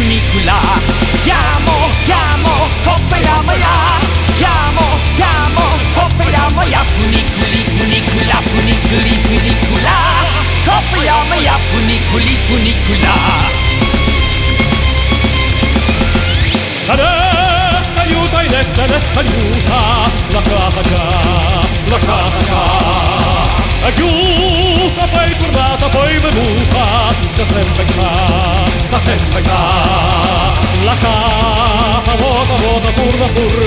funicula. Chiamo, coppa ya maya. Chiamo, coppa ya maya. Funicula, funicula. Coppa ya maya, funicula. Adesso aiuta, adesso aiuta. La capa già. Aiuta, poi tornata, poi venuta. Sta sempre qua. La capa vuota, curva.